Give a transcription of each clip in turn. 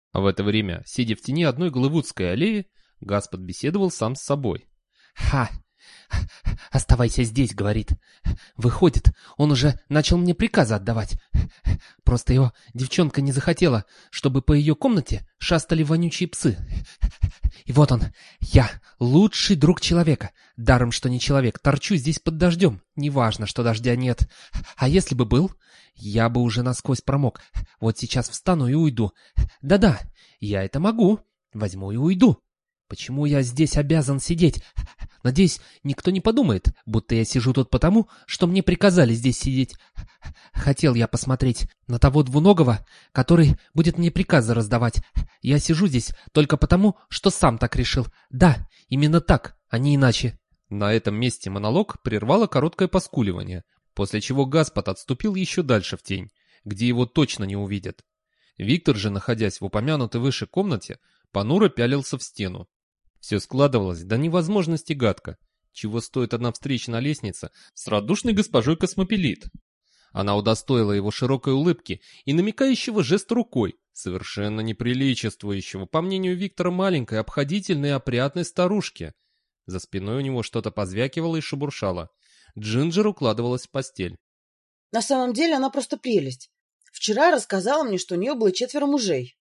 А в это время, сидя в тени одной голливудской аллеи, Гаспод беседовал сам с собой. «Ха! Оставайся здесь», — говорит. «Выходит, он уже начал мне приказы отдавать. Просто его девчонка не захотела, чтобы по ее комнате шастали вонючие псы. И вот он, я, лучший друг человека. Даром, что не человек, торчу здесь под дождем. Неважно, что дождя нет. А если бы был, я бы уже насквозь промок. Вот сейчас встану и уйду. Да-да, я это могу. Возьму и уйду. Почему я здесь обязан сидеть? Надеюсь, никто не подумает, будто я сижу тут потому, что мне приказали здесь сидеть. Хотел я посмотреть на того двуногого, который будет мне приказы раздавать. Я сижу здесь только потому, что сам так решил. Да, именно так, а не иначе». На этом месте монолог прервало короткое поскуливание, после чего Гаспод отступил еще дальше в тень, где его точно не увидят. Виктор же, находясь в упомянутой выше комнате, понуро пялился в стену. Все складывалось до невозможности гадко, чего стоит одна встреча на лестнице с радушной госпожой Космопелит. Она удостоила его широкой улыбки и намекающего жеста рукой, совершенно неприличествующего, по мнению Виктора, маленькой, обходительной и опрятной старушки. За спиной у него что-то позвякивало и шебуршало. Джинджер укладывалась в постель. На самом деле она просто прелесть. Вчера рассказала мне, что у нее было 4 мужей.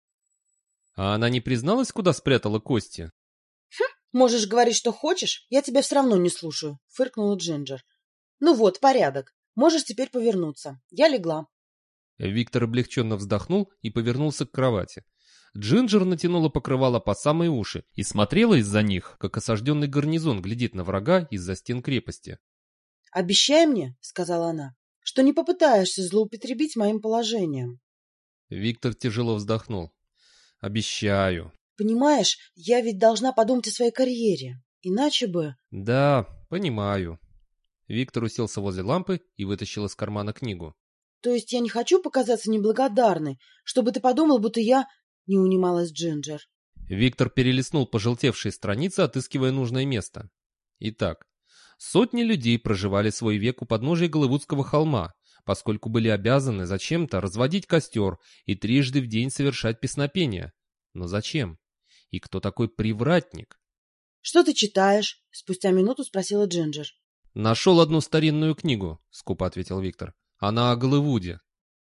А она не призналась, куда спрятала кости? Можешь говорить, что хочешь, я тебя все равно не слушаю, фыркнула Джинджер. Ну вот, порядок. Можешь теперь повернуться. Я легла. Виктор облегченно вздохнул и повернулся к кровати. Джинджер натянула покрывало по самые уши и смотрела из-за них, как осажденный гарнизон глядит на врага из-за стен крепости. «Обещай мне, — сказала она, — что не попытаешься злоупотребить моим положением». Виктор тяжело вздохнул. «Обещаю». «Понимаешь, я ведь должна подумать о своей карьере. Иначе бы...» «Да, понимаю». Виктор уселся возле лампы и вытащил из кармана книгу. «То есть я не хочу показаться неблагодарной, чтобы ты подумал, будто я...» — не унималась Джинджер. Виктор перелистнул пожелтевшие страницы, отыскивая нужное место. Итак, сотни людей проживали свой век у подножия Голливудского холма, поскольку были обязаны зачем-то разводить костер и трижды в день совершать песнопения. Но зачем? И кто такой привратник? «Что ты читаешь?» — спустя минуту спросила Джинджер. «Нашел одну старинную книгу», — скупо ответил Виктор. «Она о Голливуде».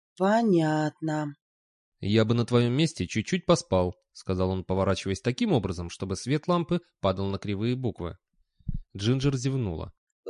«Понятно». «Я бы на твоем месте чуть-чуть поспал», — сказал он, поворачиваясь таким образом, чтобы свет лампы падал на кривые буквы. Джинджер зевнула.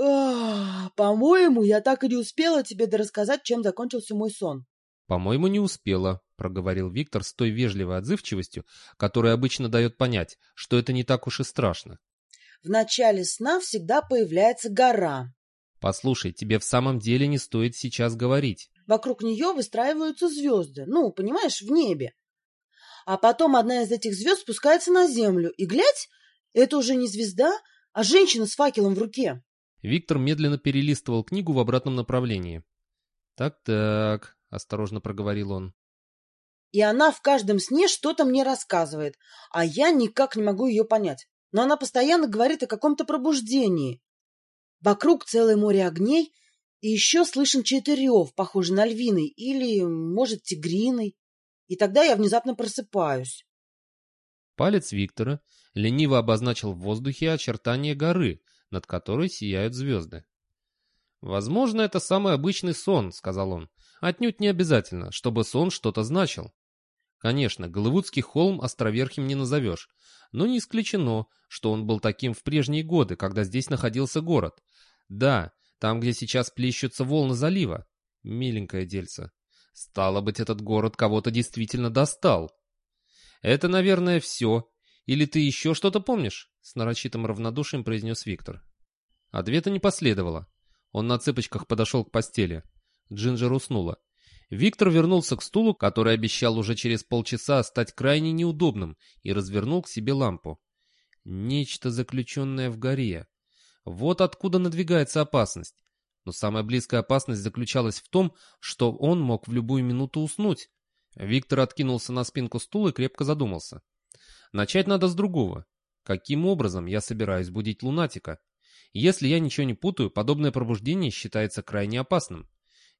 «По-моему, я так и не успела тебе дорассказать, чем закончился мой сон». «По-моему, не успела», — проговорил Виктор с той вежливой отзывчивостью, которая обычно дает понять, что это не так уж и страшно. «В начале сна всегда появляется гора. «Послушай, тебе в самом деле не стоит сейчас говорить». Вокруг нее выстраиваются звезды, ну, понимаешь, в небе. А потом одна из этих звезд спускается на землю, и, глядь, это уже не звезда, а женщина с факелом в руке». Виктор медленно перелистывал книгу в обратном направлении. «Так-так», — осторожно проговорил он. «И она в каждом сне что-то мне рассказывает, а я никак не могу ее понять. Но она постоянно говорит о каком-то пробуждении. Вокруг целое море огней, и еще слышен чей-то рев, похожий на львиный или, может, тигриный. И тогда я внезапно просыпаюсь». Палец Виктора лениво обозначил в воздухе очертания горы, над которой сияют звезды. «Возможно, это самый обычный сон», — сказал он. «Отнюдь не обязательно, чтобы сон что-то значил. Конечно, Голливудский холм островерхим не назовешь, но не исключено, что он был таким в прежние годы, когда здесь находился город. Да, там, где сейчас плещутся волны залива. Миленькое дельце. Стало быть, этот город кого-то действительно достал. Это, наверное, все. Или ты еще что-то помнишь?» С нарочитым равнодушием произнес Виктор. Ответа не последовало. Он на цыпочках подошел к постели. Джинджер уснула. Виктор вернулся к стулу, который обещал уже через полчаса стать крайне неудобным, и развернул к себе лампу. Нечто, заключенное в горе. Вот откуда надвигается опасность. Но самая близкая опасность заключалась в том, что он мог в любую минуту уснуть. Виктор откинулся на спинку стула и крепко задумался. Начать надо с другого. Каким образом я собираюсь будить лунатика? Если я ничего не путаю, подобное пробуждение считается крайне опасным.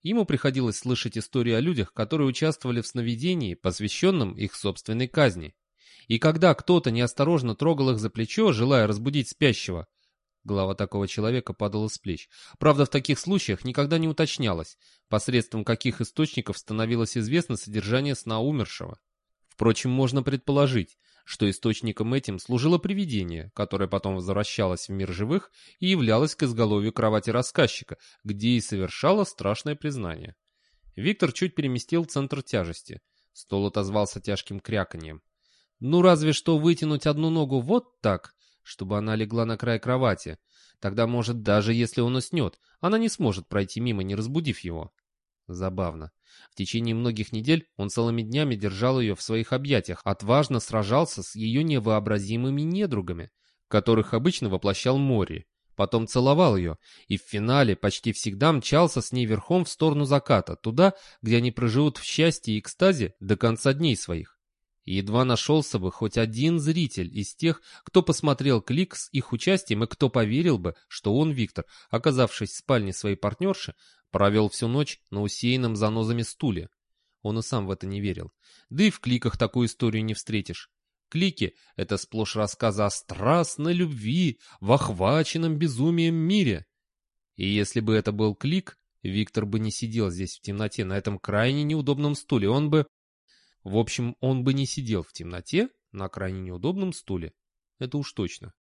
Ему приходилось слышать истории о людях, которые участвовали в сновидении, посвященном их собственной казни. И когда кто-то неосторожно трогал их за плечо, желая разбудить спящего, голова такого человека падала с плеч. Правда, в таких случаях никогда не уточнялось, посредством каких источников становилось известно содержание сна умершего. Впрочем, можно предположить, что источником этим служило привидение, которое потом возвращалось в мир живых и являлось к изголовью кровати рассказчика, где и совершало страшное признание. Виктор чуть переместил центр тяжести. Стол отозвался тяжким кряканьем. Ну, разве что вытянуть одну ногу вот так, чтобы она легла на край кровати. Тогда, может, даже если он уснет, она не сможет пройти мимо, не разбудив его. Забавно. В течение многих недель он целыми днями держал ее в своих объятиях, отважно сражался с ее невообразимыми недругами, которых обычно воплощал Мори. Потом целовал ее, и в финале почти всегда мчался с ней верхом в сторону заката, туда, где они проживут в счастье и экстазе до конца дней своих. И едва нашелся бы хоть один зритель из тех, кто посмотрел клик с их участием и кто поверил бы, что он, Виктор, оказавшись в спальне своей партнерши, провел всю ночь на усеянном занозами стуле. Он и сам в это не верил. Да и в кликах такую историю не встретишь. Клики — это сплошь рассказы о страстной любви в охваченном безумием мире. И если бы это был клик, Виктор бы не сидел здесь в темноте на этом крайне неудобном стуле. В общем, он бы не сидел в темноте на крайне неудобном стуле. Это уж точно.